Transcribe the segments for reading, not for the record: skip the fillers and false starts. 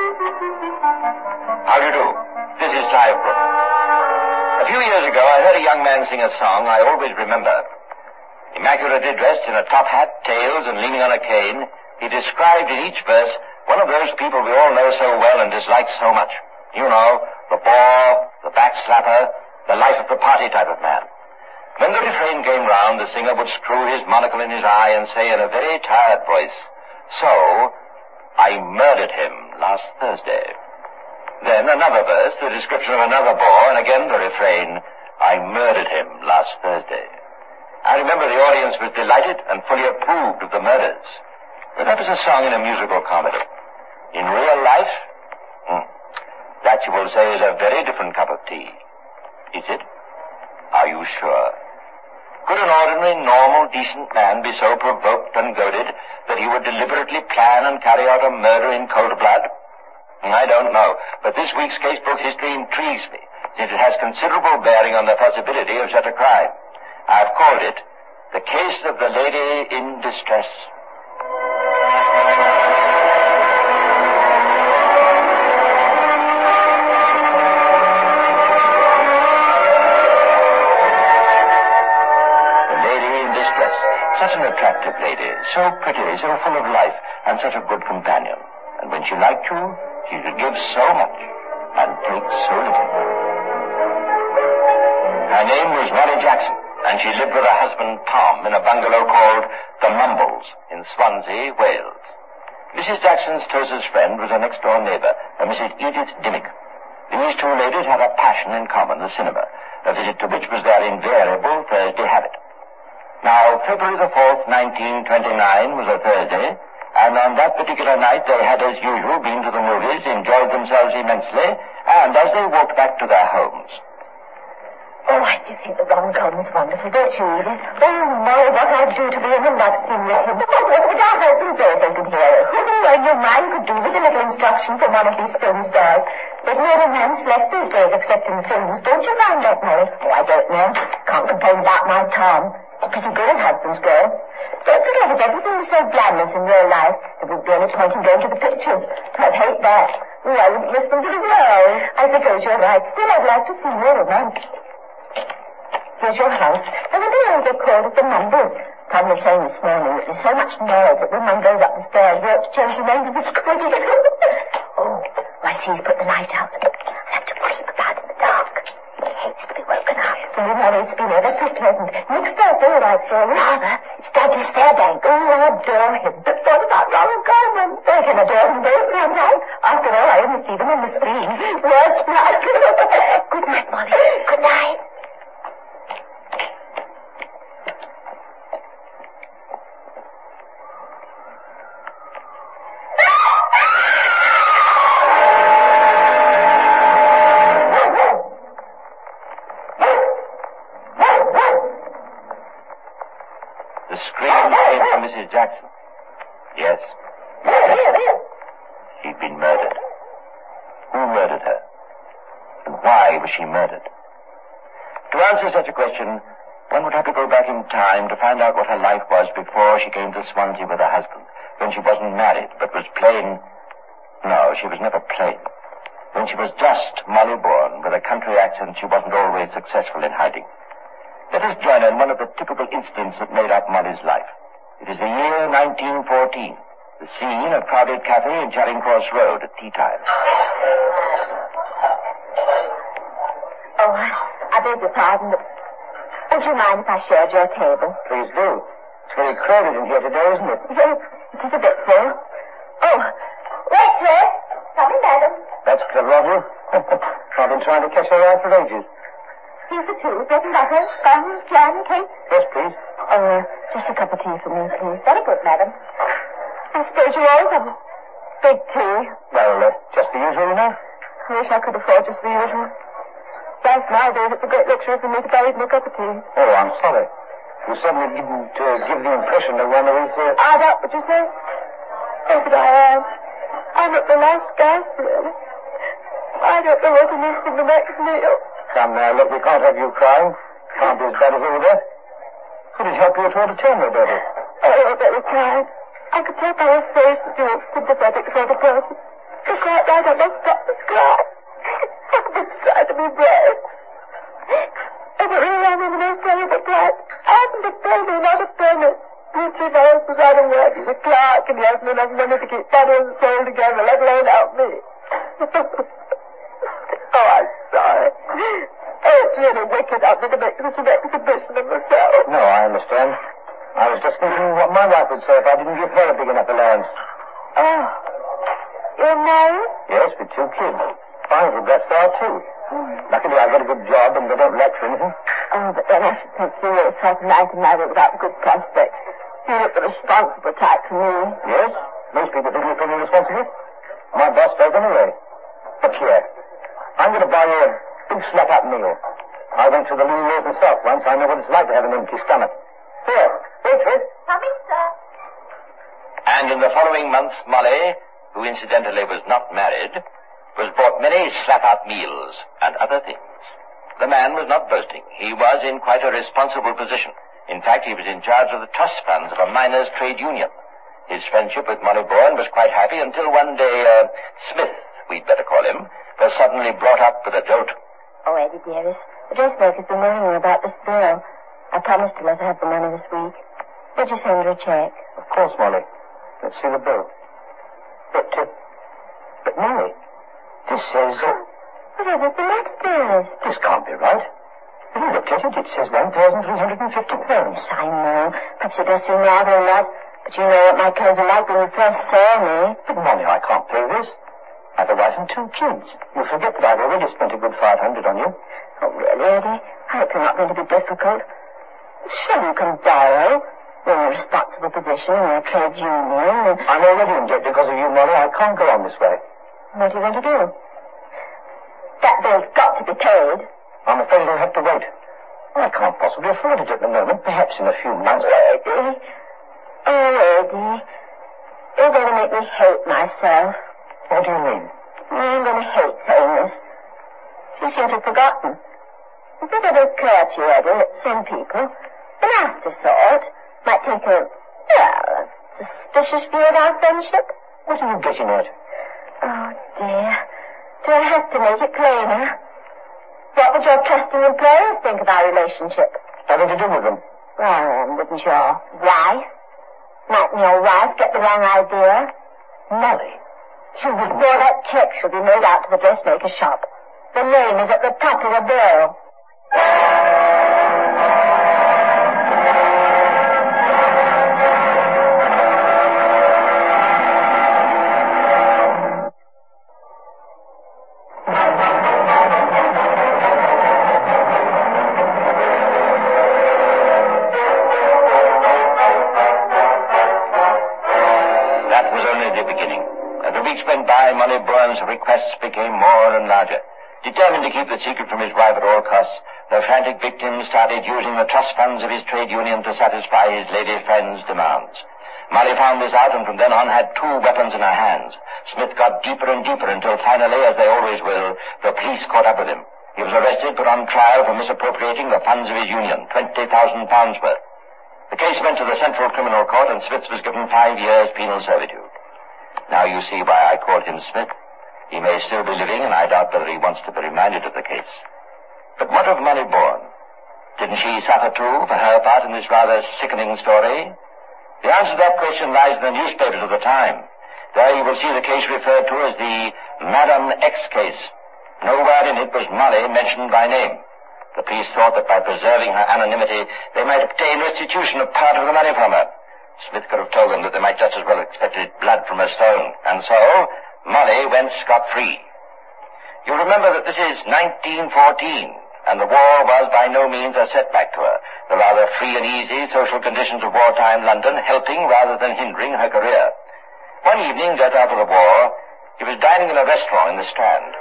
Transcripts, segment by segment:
How do you do? This is Clive Brook. A few years ago, I heard a young man sing a song I always remember. Immaculately dressed in a top hat, tails, and leaning on a cane, he described in each verse one of those people we all know so well and dislike so much. You know, the bore, the backslapper, the life of the party type of man. When the refrain came round, the singer would screw his monocle in his eye and say in a very tired voice, "So, I murdered him last Thursday." Then another verse, the description of another bore, and again the refrain, "I murdered him last Thursday." I remember the audience was delighted and fully approved of the murders. But that was a song in a musical comedy. In real life, that you will say is a very different cup of tea. Is it? Are you sure? Could an ordinary, normal, decent man be so provoked and goaded that he would deliberately plan and carry out a murder in cold blood? I don't know, but this week's casebook history intrigues me, since it has considerable bearing on the possibility of such a crime. I've called it The Case of the Lady in Distress. The Lady in Distress. Such an attractive lady, so pretty, so full of life, and such a good companion. And when she liked you, she could give so much and take so little. Her name was Molly Jackson, and she lived with her husband Tom in a bungalow called The Mumbles in Swansea, Wales. Mrs. Jackson's closest friend was her next-door neighbor, a Mrs. Edith Dimmick. These two ladies had a passion in common, the cinema, a visit to which was their invariable Thursday habit. Now, February the 4th, 1929 was a Thursday, and on that particular night they had, as usual, been to the movies, enjoyed themselves immensely, and as they walked back to their homes... Oh, I do think the rom-com is wonderful, don't you, Edith? Oh, no, what I'd do to be in a love scene with him. What would our husbands say if they could hear us? What your mind could do with a little instruction from one of these film stars. There's no romance left these days except in films. Don't you find that, Molly? Oh, I don't know. Can't complain about my Tom. He's pretty good at husband's girl. Don't forget, if everything was so glamorous in real life, there wouldn't be any point in going to the pictures. I'd hate that. Oh, I wouldn't miss them for the world. I suppose you're right. Still, I'd like to see more romance. Here's your house. I wonder why they called it The Mumbles. Tom was saying this morning that there's so much noise that when one goes up the stairs, we ought to change the name of the school. Oh, I see he's put the light out. I'll have to creep about in the dark. He hates to be woken up. Well, you know, it's been ever so pleasant. Next Thursday, all right, for rather. It's Douglas Fairbank. Oh, I adore him. But what about Ronald Coleman? I can adore them both, can't I? After all, I only see them on the screen. Worst luck. Good night, Molly. Good night. The scream came from Mrs. Jackson. Yes. She'd been murdered. Who murdered her? And why was she murdered? To answer such a question, one would have to go back in time to find out what her life was before she came to Swansea with her husband, when she wasn't married, but was plain... No, she was never plain. When she was just Molly Bourne, with a country accent she wasn't always successful in hiding. Let us join in one of the typical incidents that made up Molly's life. It is the year 1914, the scene a crowded cafe in Charing Cross Road at tea time. Oh, I beg your pardon, but would you mind if I shared your table? Please do. It's very crowded in here today, isn't it? Yes, it is a bit full. Oh, waitress! Coming, madam. That's clever of you. I've been trying to catch her out for ages. Tea for two, bread and butter, buns, jam, cake. Yes, please. Just a cup of tea for me, please. Very good, madam. I suppose you always have a big tea. Well, just the usual, you know. I wish I could afford just the usual. Thanks, nowadays it's a great luxury for me to buy even a cup of tea. Oh, I'm sorry. You suddenly didn't give the impression that one of us... Ah, that what you say? Oh, but I am. I'm at the last gasp, really. I don't know what to miss from the next meal. Come now, look, we can't have you crying. Can't be as bad as all that. Could it help you at all to tell me about it? Oh, you're very kind. I could tell by your face that you're a sympathetic sort of person. You're quite right, I must stop this cry. I've been trying to be brave. If it really am in the most terrible part, I haven't a penny, not a penny. Richard, my husband's out of work. He's a clerk, and he hasn't enough money to keep body and soul together, let alone help me. Oh, I'm sorry. It's really wicked of me to make such an exhibition of myself. No, I understand. I was just thinking what my wife would say if I didn't give her a big enough allowance. Oh. You're married? Yes, with 2 kids. 5 regrets there are 2. Luckily I got a good job and they don't lecture anything. Oh, but then I should think you were the sort of man to marry without good prospects. You look the responsible type for me. Yes? Most people think you're pretty responsible. My boss does anyway. Look here. I'm going to buy you a big slap-up meal. I went through the lean years myself once. I know what it's like to have an empty stomach. Here, waitress. Coming, sir. And in the following month, Molly, who incidentally was not married, was bought many slap-up meals and other things. The man was not boasting. He was in quite a responsible position. In fact, he was in charge of the trust funds of a miners' trade union. His friendship with Molly Bourne was quite happy until one day, Smith, we'd better call him, was suddenly brought up with a jolt. Oh, Eddie, dearest, the dressmaker's been ringing me about this bill. I promised to let her have the money this week. Would you send her a check? Of course, Molly. Let's see the bill. But Molly, this says... Whatever's the matter, dearest? This can't be right. Have you looked at it? It says £1,350. Yes, I know. Perhaps it does seem rather a lot, but you know what my clothes are like when you first saw me. But Molly, I can't pay this. I've a wife and 2 kids. You forget that I've already spent a good $500 on you. Oh, really, Eddie? I hope you're not going to be difficult. Sure, you can borrow. You're in a responsible position in a trade union. I'm already in debt because of you, Molly. I can't go on this way. What are you going to do? That bill's got to be paid. I'm afraid I'll have to wait. I can't possibly afford it at the moment. Perhaps in a few months. Eddie. Oh, Eddie. You're going to make me hate myself. What do you mean? I'm going to hate saying this. You seem to have forgotten. Has it ever occurred to you, Eddie, that some people, the nasty sort, might take a suspicious view of our friendship? What are you getting at? Oh, dear. Do I have to make it plainer? What would your trusting employers think of our relationship? Nothing to do with them. Well, wouldn't your wife? Mightn't your wife get the wrong idea? Molly, you wouldn't... Well, that check shall be made out to the dressmaker's shop. The name is at the top of the bill. Molly Bourne's requests became more and larger. Determined to keep the secret from his wife at all costs, the frantic victim started using the trust funds of his trade union to satisfy his lady friend's demands. Molly found this out and from then on had 2 weapons in her hands. Smith got deeper and deeper until finally, as they always will, the police caught up with him. He was arrested, put on trial for misappropriating the funds of his union, £20,000 worth. The case went to the Central Criminal Court and Smith was given 5 years penal servitude. Now you see why I called him Smith. He may still be living, and I doubt whether he wants to be reminded of the case. But what of Molly Bourne? Didn't she suffer too for her part in this rather sickening story? The answer to that question lies in the newspapers of the time. There you will see the case referred to as the Madame X case. Nowhere in it was Molly mentioned by name. The police thought that by preserving her anonymity, they might obtain restitution of part of the money from her. Smith could have told them that they might just as well have expected blood from a stone. And so, Molly went scot-free. You remember that this is 1914, and the war was by no means a setback to her. The rather free and easy social conditions of wartime London helping rather than hindering her career. One evening, just after the war, he was dining in a restaurant in the Strand.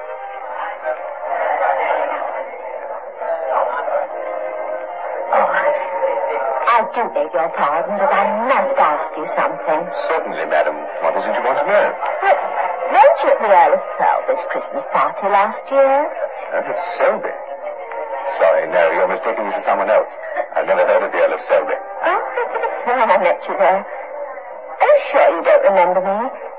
I do beg your pardon, but I must ask you something. Certainly, madam. What is it you want to know? Well, weren't you at the Earl of Selby's Christmas party last year? Earl of Selby? Sorry, no, you're mistaking me for someone else. I've never heard of the Earl of Selby. Oh, I could have sworn I met you there. Are you sure you don't remember me?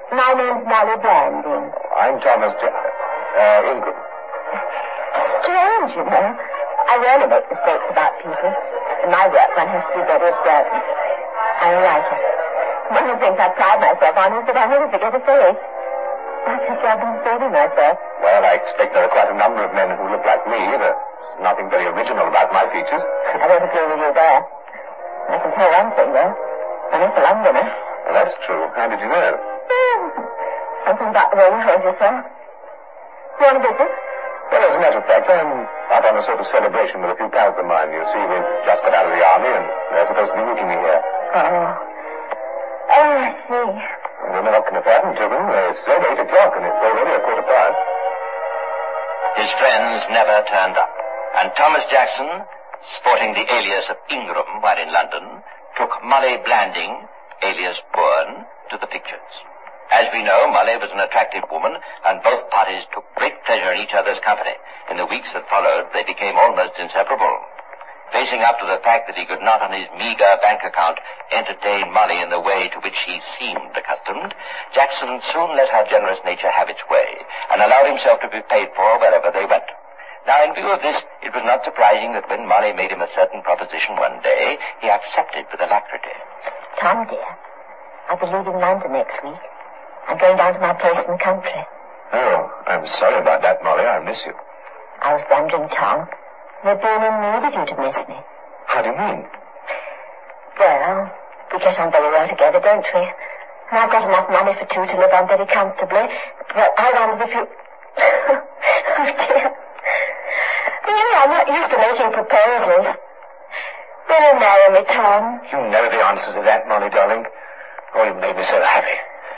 My name's Molly Blanding. I'm Thomas Ingram. Strange, you know. I rarely make mistakes about people. In my work, one has to be very observant. I'm a writer. One of the things I pride myself on is that I never forget a face. I just love them saving myself. Well, I expect there are quite a number of men who look like me. There's nothing very original about my features. I don't agree with you there. I can tell one thing, though. I'm a Londoner. Well, that's true. How did you know? Something about the way you hold yourself. You want a visit? Well, as a matter of fact, I'm up on a sort of celebration with a few pals of mine. You see, we've just got out of the army, and they're supposed to be meeting me here. Oh, I see. Well, what can have happened to them? They said 8 o'clock, and it's already 1:15. His friends never turned up, and Thomas Jackson, sporting the alias of Ingram while in London, took Molly Blanding, alias Bourne, to the pictures. As we know, Molly was an attractive woman, and both parties took great pleasure in each other's company. In the weeks that followed, they became almost inseparable. Facing up to the fact that he could not on his meager bank account entertain Molly in the way to which he seemed accustomed, Jackson soon let her generous nature have its way, and allowed himself to be paid for wherever they went. Now, in view of this, it was not surprising that when Molly made him a certain proposition one day, he accepted with alacrity. Tom, dear, I'll be leaving London next week. I'm going down to my place in the country. Oh, I'm sorry about that, Molly. I miss you. I was wondering, Tom, there'd be no need of you to miss me. How do you mean? Well, we get on very well together, don't we? And I've got enough money for two to live on very comfortably. But I wondered if you... Oh, dear. You know, I'm not used to making proposals. Will you marry me, Tom? You know the answer to that, Molly, darling. Oh, you made me so happy.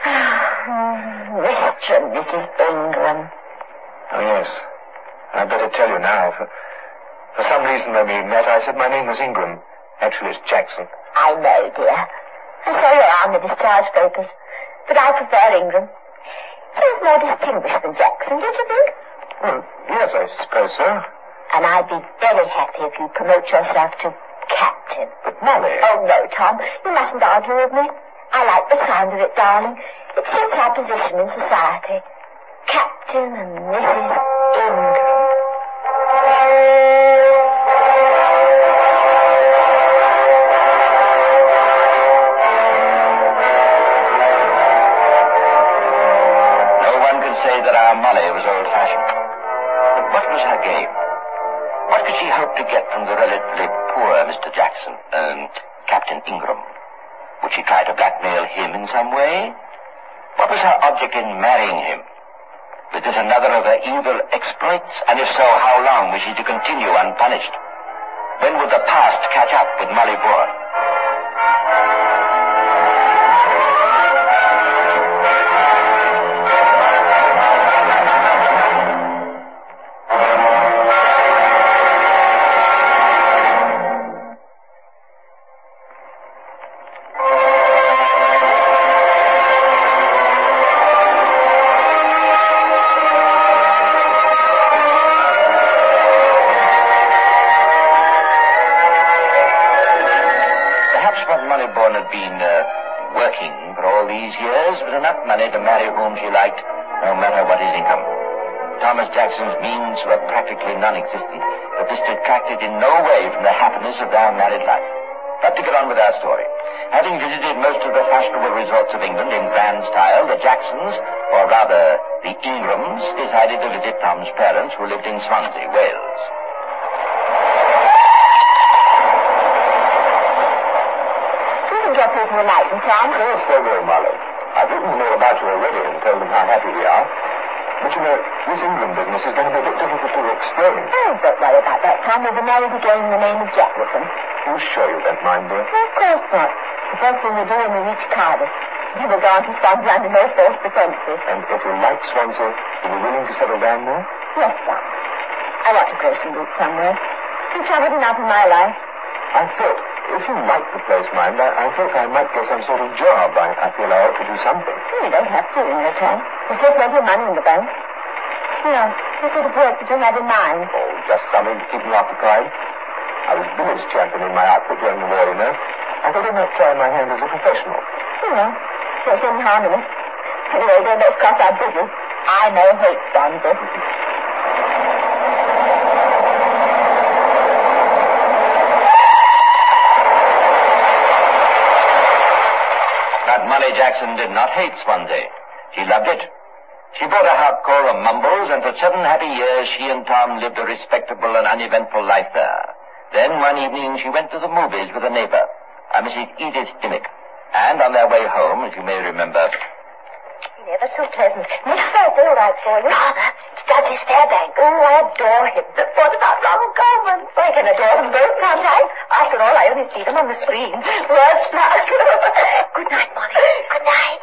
Mr. and Mrs. Ingram. Oh, yes. I'd better tell you now. For some reason when we met, I said my name was Ingram. Actually, it's Jackson. I know, dear. I saw your army discharge papers. But I prefer Ingram. Seems more distinguished than Jackson, don't you think? Well, yes, I suppose so. And I'd be very happy if you promote yourself to captain. But, Molly... Oh, no, Tom. You mustn't argue with me. I like the sound of it, darling. It suits our position in society. Captain and Mrs. Ingram. No one could say that our Molly was old-fashioned. But what was her game? What could she hope to get from the relatively poor Mr. Jackson, Captain Ingram? Would she try to blackmail him in some way? What was her object in marrying him? Was this another of her evil exploits? And if so, how long was she to continue unpunished? When would the past catch up with Molly Bourne? Jackson's means were practically non-existent, but this detracted in no way from the happiness of their married life. But to get on with our story. Having visited most of the fashionable resorts of England in grand style, the Jacksons, or rather the Ingrams, decided to visit Tom's parents who lived in Swansea, Wales. Do you think your people will like me, Tom? Yes, they will, Molly. I've written them all about you already and told them how happy we are. But you know, this England business is going to be a bit difficult to explain. Oh, don't worry about that, Tom. We'll be married again in the name of Jackson. You sure you don't mind, dear? Well, of course not. The first thing we do when we reach Cardiff. We will go on to Swansea under no false pretenses. And if you like Swansea, are you willing to settle down there? Yes, Tom. I want to grow some roots somewhere. I've travelled enough in my life. I thought, if you like the place, mind, I thought I might get some sort of job. I feel I ought to do something. You don't have to, in return. There's still plenty of money in the bank. Yeah, what sort of work did you have in mind? Oh, just something to keep me occupied. I was village champion in my outfit during the war, you know. I thought I might try my hand as a professional. Oh, well, don't see any harm in it. Anyway, let's cross our bridges. I may hate Swansea. But Molly Jackson did not hate Swansea. She loved it. She bought a house called the Mumbles, and for 7 happy years she and Tom lived a respectable and uneventful life there. Then one evening she went to the movies with a neighbor, a Mrs. Edith Dimmick. And on their way home, as you may remember... Never so pleasant. Next Thursday, all right for you? Rather. It's Dudley Fairbank. Oh, I adore him. What about Ronald Colman? I can adore them both, can't I? After all, I only see them on the screen. What's that? Good night, Molly. Good night.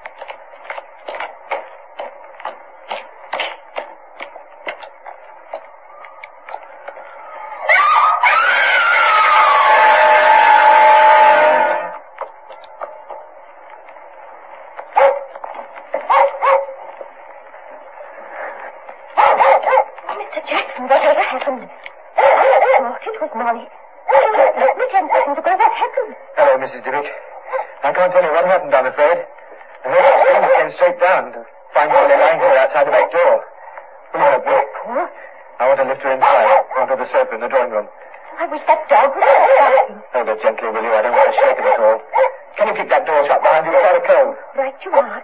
Whatever happened? I thought it was Molly. Let me 10 seconds ago. What happened? Hello, Mrs. Dimmick. I can't tell you what happened, I'm afraid. I heard the scream came straight down to find Molly lying here outside the back door. Will you help me? Of course. I want to lift her inside, onto the sofa in the drawing room. I wish that dog would have stopped. Hold her gently, will you? I don't want to shake her at all. Can you keep that door shut behind you? It's rather cold. Right you are.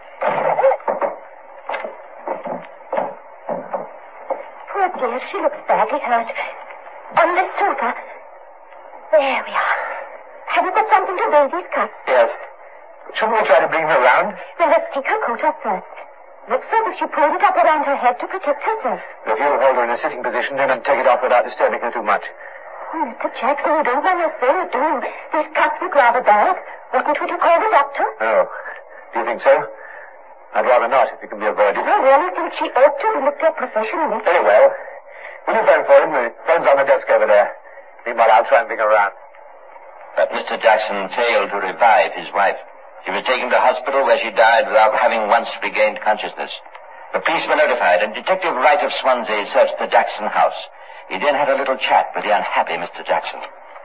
Poor dear, she looks badly hurt. On this sofa. There we are. Have you got something to bathe these cuts? Yes. Shouldn't we try to bring her round? Well, let's take her coat off first. Looks as if she pulled it up around her head to protect herself. If you'll hold her in a sitting position, then and take it off without disturbing her too much. Oh, Mr. Jackson, you don't know how they do. These cuts look rather bad. Oughtn't we to call the doctor? Oh. Do you think so? I'd rather not, if it can be avoided. I really think she ought to be looked at professionally. Very well. Will you phone for him? The phone's on the desk over there. Meanwhile, I'll try and bring her round. But Mr. Jackson failed to revive his wife. She was taken to hospital where she died without having once regained consciousness. The police were notified, and Detective Wright of Swansea searched the Jackson house. He then had a little chat with the unhappy Mr. Jackson.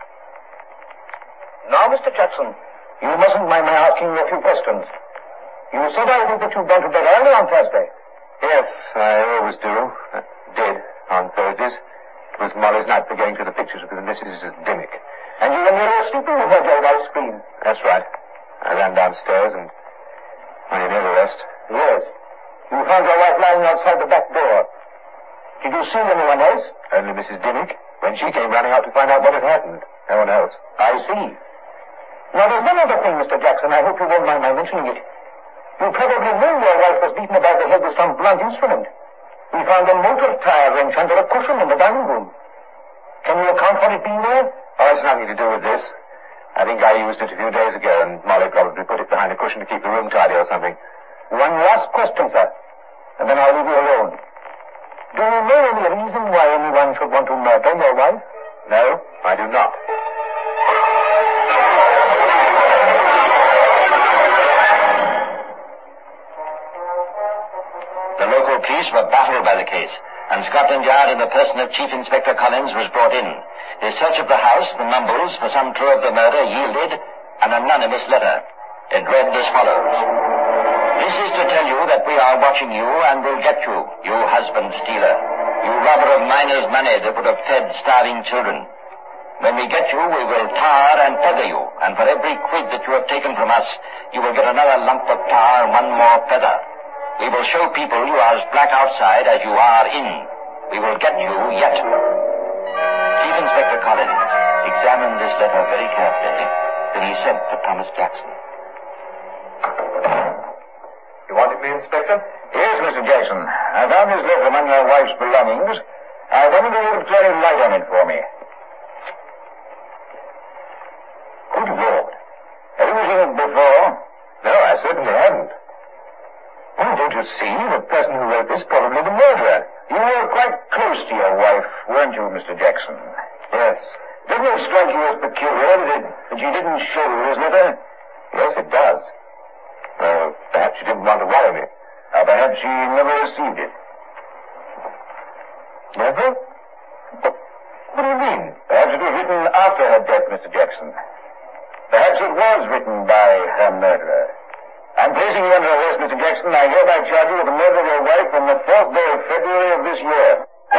Now, Mr. Jackson, you mustn't mind my asking you a few questions. You said, I think, that you'd gone to bed early on Thursday. Yes, I always do. Did on Thursdays. It was Molly's night for going to the pictures with Mrs. Dimmick. And you were nearly asleep when you heard your wife scream. That's right. I ran downstairs and... Well, you know the rest. Yes. You found your wife lying outside the back door. Did you see anyone else? Only Mrs. Dimmick. When she came running out to find out what had happened. No one else. I see. Now, there's one other thing, Mr. Jackson. I hope you won't mind my mentioning it. You probably knew your wife was beaten about the head with some blunt instrument. We found a motor tire wrench under a cushion in the dining room. Can you account for it being there? Oh, it's nothing to do with this. I think I used it a few days ago, and Molly probably put it behind a cushion to keep the room tidy or something. One last question, sir, and then I'll leave you alone. Do you know any reason why anyone should want to murder your wife? No, I do not. The local police were baffled by the case, and Scotland Yard in the person of Chief Inspector Collins was brought in. His search of the house, the Mumbles, for some clue of the murder yielded an anonymous letter. It read as follows. This is to tell you that we are watching you and will get you, you husband stealer. You robber of miners' money that would have fed starving children. When we get you, we will tar and feather you, and for every quid that you have taken from us, you will get another lump of tar and one more feather. We will show people you are as black outside as you are in. We will get you yet. Chief Inspector Collins examined this letter very carefully, then he sent for Thomas Jackson. You wanted me, Inspector? Yes, Mr. Jackson. I found this letter among your wife's belongings. I wondered if you could throw any light on it for me. Good Lord. Have you seen it before? No, I certainly haven't. Well, don't you see? The person who wrote this probably the murderer. You were quite close to your wife, weren't you, Mr. Jackson? Yes. Doesn't it strike you as peculiar that she didn't show you this letter? Yes, it does. Well, perhaps she didn't want to worry me. Or perhaps she never received it. Never? What do you mean? Perhaps it was written after her death, Mr. Jackson. Perhaps it was written by her murderer. I I'm placing you under arrest, Mr. Jackson. I hereby charge you with the murder of your wife on the 4th day of February of this year.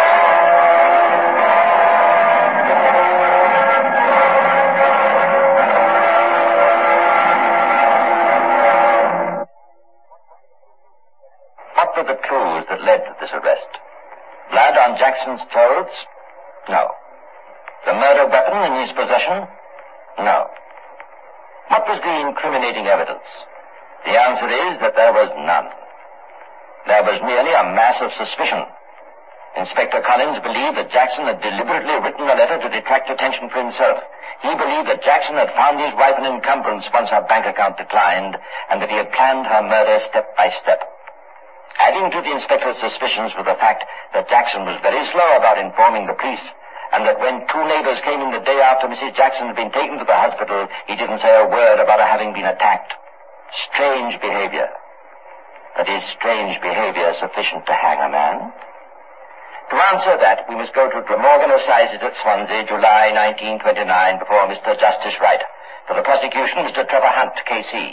What were the clues that led to this arrest? Blood on Jackson's clothes? No. The murder weapon in his possession? No. What was the incriminating evidence? The answer is that there was none. There was merely a mass of suspicion. Inspector Collins believed that Jackson had deliberately written a letter to detract attention for himself. He believed that Jackson had found his wife an encumbrance once her bank account declined, and that he had planned her murder step by step. Adding to the inspector's suspicions was the fact that Jackson was very slow about informing the police, and that when two neighbors came in the day after Mrs. Jackson had been taken to the hospital, he didn't say a word about her having been attacked. Strange behavior. But is strange behavior sufficient to hang a man? To answer that, we must go to Glamorgan Assizes at Swansea, July 1929, before Mr. Justice Wright. For the prosecution, Mr. Trevor Hunt, K.C.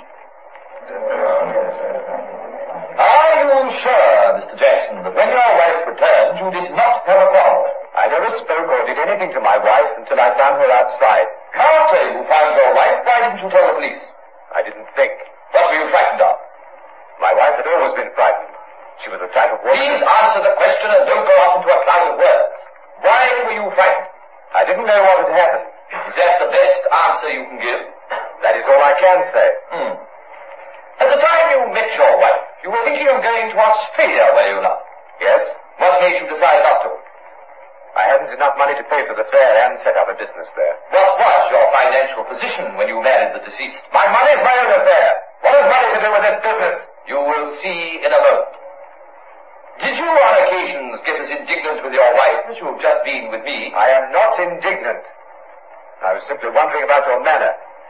Are you sure, Mr. Jackson, that when your wife returned, you did not have a quarrel? I never spoke or did anything to my wife until I found her outside. After you found your wife, why didn't you tell the police? I didn't think. What were you frightened of? My wife had always been frightened. She was the type of woman... Please answer the question and don't go off into a cloud of words. Why were you frightened? I didn't know what had happened. Is that the best answer you can give? That is all I can say. At the time you met your wife, you were thinking of going to Australia, were you not? Yes. What made you decide not to? I hadn't enough money to pay for the fare and set up a business there. What was your financial position when you married the deceased? My money is my own affair. What has money to do with this business? You will see in a moment. Did you on occasions get as indignant with your wife as you've just been with me? I am not indignant. I was simply wondering about your manner.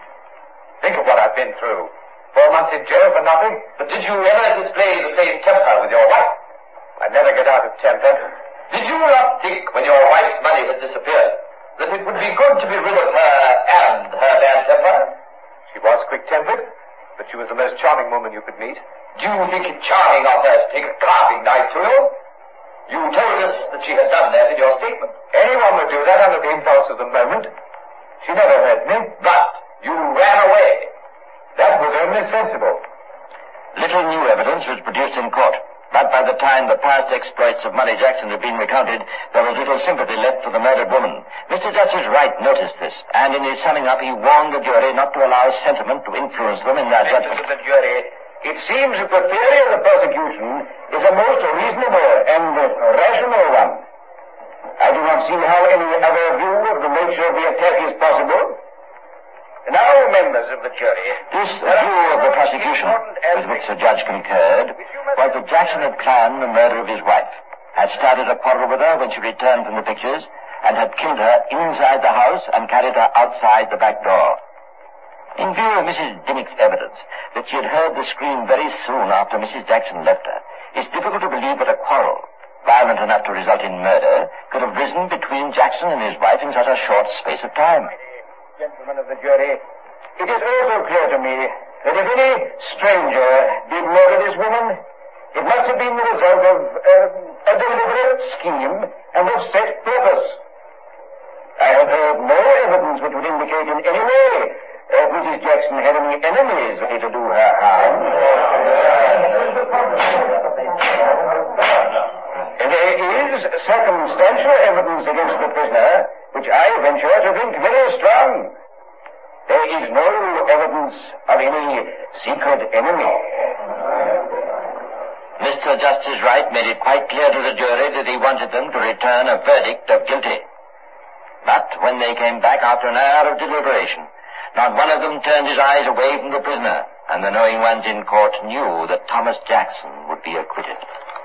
Think of what I've been through. 4 months in jail for nothing. But did you ever display the same temper with your wife? I never get out of temper. Did you not think, when your wife's money had disappeared, that it would be good to be rid of her and her bad temper? She was quick-tempered, but she was the most charming woman you could meet. Do you think it charming of her to take a carving knife to you? You told us that she had done that in your statement. Anyone would do that under the impulse of the moment. She never hurt me. But you ran away. That was only sensible. Little new evidence was produced in court, but by the time the past exploits of Molly Jackson had been recounted, there was little sympathy left for the murdered woman. Mr. Justice Wright noticed this, and in his summing up he warned the jury not to allow sentiment to influence them in their judgment. The jury, it seems that the theory of the prosecution is a most reasonable and rational one. I do not see how any other view of the nature of the attack is possible. Now, members of the jury... This view of the prosecution, with which the judge concurred, was that Jackson had planned the murder of his wife, had started a quarrel with her when she returned from the pictures, and had killed her inside the house and carried her outside the back door. In view of Mrs. Dimmick's evidence that she had heard the scream very soon after Mrs. Jackson left her, it's difficult to believe that a quarrel, violent enough to result in murder, could have risen between Jackson and his wife in such a short space of time. Gentlemen of the jury, it is also clear to me that if any stranger did murder this woman, it must have been the result of a deliberate scheme and of set purpose. I have heard no evidence which would indicate in any way that Mrs. Jackson had any enemies ready to do her harm. There is circumstantial evidence against the prisoner, which I venture to think very strong. There is no evidence of any secret enemy. Mr. Justice Wright made it quite clear to the jury that he wanted them to return a verdict of guilty. But when they came back after an hour of deliberation, not one of them turned his eyes away from the prisoner, and the knowing ones in court knew that Thomas Jackson would be acquitted.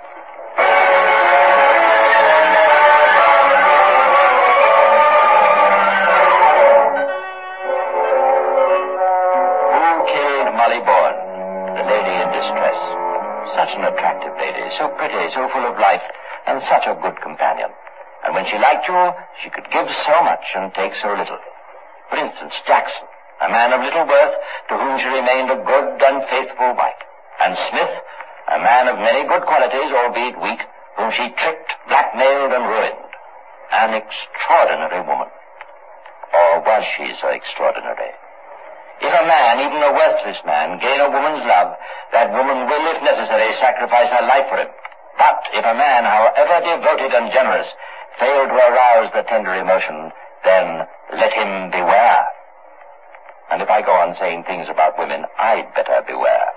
Molly Bourne, the lady in distress. Such an attractive lady, so pretty, so full of life, and such a good companion. And when she liked you, she could give so much and take so little. For instance, Jackson, a man of little worth, to whom she remained a good and faithful wife. And Smith, a man of many good qualities, albeit weak, whom she tricked, blackmailed, and ruined. An extraordinary woman. Or was she so extraordinary? If a man, even a worthless man, gain a woman's love, that woman will, if necessary, sacrifice her life for him. But if a man, however devoted and generous, fail to arouse the tender emotion, then let him beware. And if I go on saying things about women, I'd better beware.